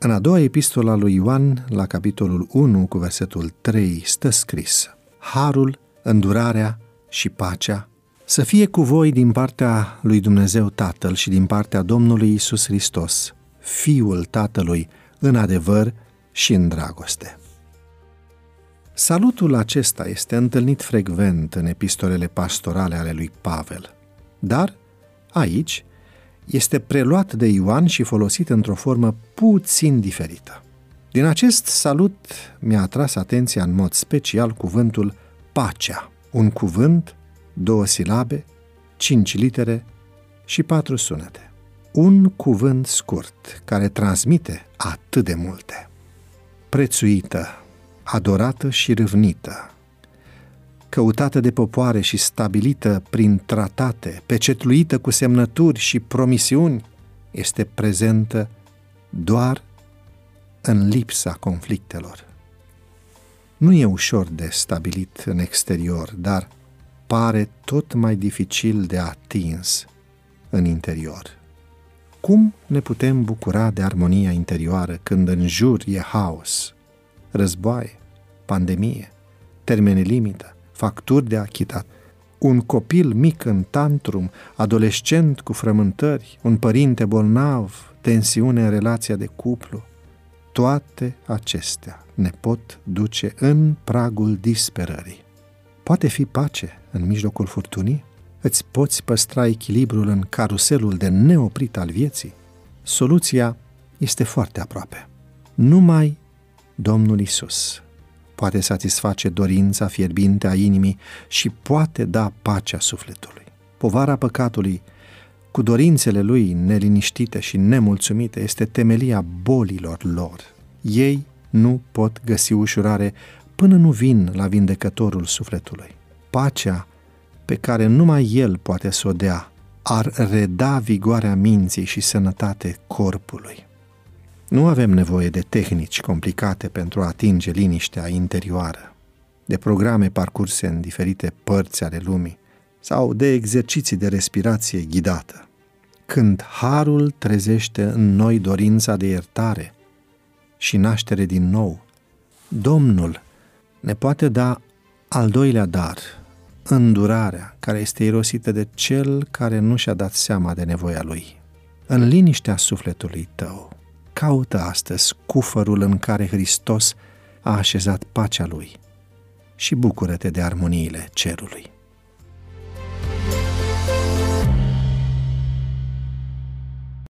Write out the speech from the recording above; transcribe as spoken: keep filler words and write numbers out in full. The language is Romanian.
În a doua epistolă a lui Ioan, la capitolul unu, cu versetul trei, stă scris: harul, îndurarea și pacea să fie cu voi din partea lui Dumnezeu Tatăl și din partea Domnului Iisus Hristos, Fiul Tatălui, în adevăr și în dragoste. Salutul acesta este întâlnit frecvent în epistolele pastorale ale lui Pavel, dar aici este preluat de Ioan și folosit într-o formă puțin diferită. Din acest salut mi-a atras atenția în mod special cuvântul pacea, un cuvânt, două silabe, cinci litere și patru sunete. Un cuvânt scurt care transmite atât de multe. Prețuită, adorată și râvnită, căutată de popoare și stabilită prin tratate, pecetluită cu semnături și promisiuni, este prezentă doar în lipsa conflictelor. Nu e ușor de stabilit în exterior, dar pare tot mai dificil de atins în interior. Cum ne putem bucura de armonia interioară când în jur e haos, războaie, pandemie, termene limită, facturi de achitat, un copil mic în tantrum, adolescent cu frământări, un părinte bolnav, tensiune în relația de cuplu? Toate acestea ne pot duce în pragul disperării. Poate fi pace în mijlocul furtunii? Îți poți păstra echilibrul în caruselul de neoprit al vieții? Soluția este foarte aproape. Numai Domnul Iisus poate satisface dorința fierbinte a inimii și poate da pacea sufletului. Povara păcatului, cu dorințele lui neliniștite și nemulțumite, este temelia bolilor lor. Ei nu pot găsi ușurare până nu vin la vindecătorul sufletului. Pacea pe care numai El poate să o dea ar reda vigoarea minții și sănătate corpului. Nu avem nevoie de tehnici complicate pentru a atinge liniștea interioară, de programe parcurse în diferite părți ale lumii sau de exerciții de respirație ghidată. Când harul trezește în noi dorința de iertare și naștere din nou, Domnul ne poate da al doilea dar, îndurarea, care este irosită de cel care nu și-a dat seama de nevoia lui. În liniștea sufletului tău, caută astăzi cufărul în care Hristos a așezat pacea lui și bucură-te de armoniile cerului.